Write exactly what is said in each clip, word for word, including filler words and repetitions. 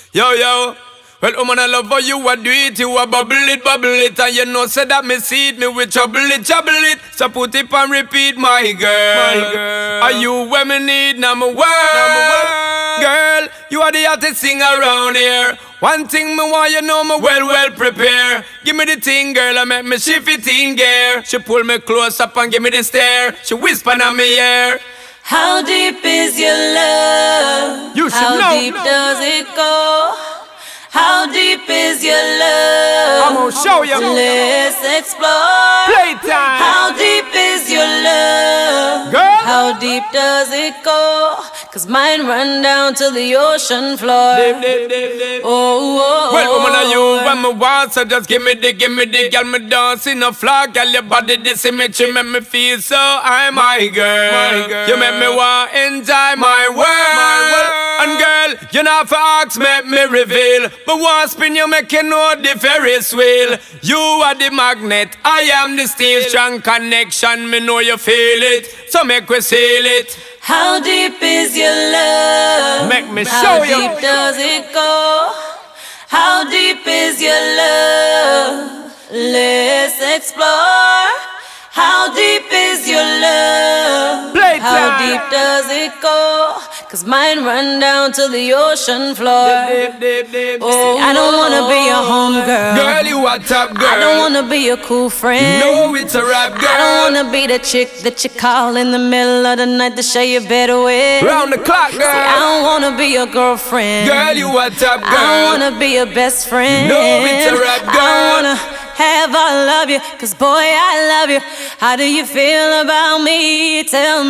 Yo, yo. Well, woman, I love how you a do it. You a bubble it, bubble it. And you know, say that me see it. Me with trouble it, trouble it. So put it and repeat, my girl. My girl. Are you where me need? Now my world. Girl, you are the hottest thing around here. One thing me want you know me well, well prepare. Give me the thing, girl, I make me shift it in gear. She pull me close up and give me the stare. She whisper in my ear. How deep is your love? You should How know. deep does it go? How deep is your love? I'm gonna show you. Let's explore. Playtime. How deep is your love? Girl. How deep does it go? Cause mine run down to the ocean floor. Dip, dip, dip, dip. Oh, oh, Well, woman, are you oh. when me want? So just give me the, give me the, girl, me dance in a flock. Girl, your body, this symmetry make me feel so high, my girl. My girl. You make me want enjoy my world. My world. And girl, you not for ask, make me reveal. But once spin, you make you know the Ferris wheel. You are the magnet, I am the steel. Strong connection, me know you feel it. So make we seal it. How deep is your love? Make me How show you. How deep does it go? How deep is your love? Let's explore. How deep is your love? Playtime. How deep does it go? Cause mine run down to the ocean floor. Dip, dip, dip, Oh, see, I don't wanna be a homegirl. Girl, you a top girl. I don't wanna be a cool friend. No, it's a rap girl. I don't wanna be the chick that you call in the middle of the night to share your bed with. Round the clock, girl. See, I don't wanna be your girlfriend. Girl, you a top girl. I don't wanna be your best friend. No, it's a rap girl. I don't wanna have all of you, cause boy, I love you. How do you feel about me? Tell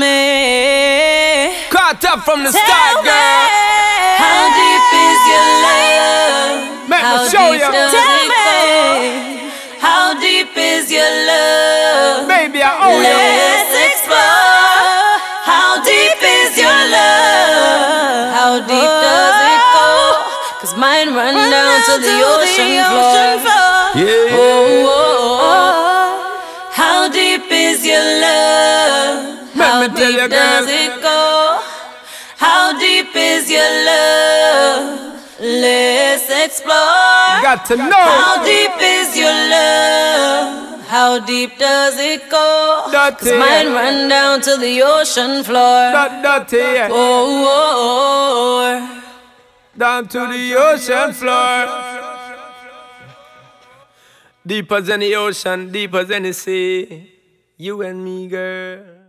me. Caught up from the Tell start, me. girl. How deep is your love? Make me How show deep you. does Tell it go? How deep is your love? Baby, I owe you. Let's explore. How deep is your love? How deep does it go? Cause mine run, run down, down to the to ocean, the floor. ocean floor. Yeah. Oh, oh, oh. How deep is your love? Let How me tell deep you, does girl. it go? How deep is your love? Let's explore. Got to know. How deep is your love? How deep does it go? Dirty. Cause mine run down to the ocean floor. Not dirty. Oh, oh, oh. Down to the ocean floor. Deep as any ocean, deep as any sea. You and me, girl.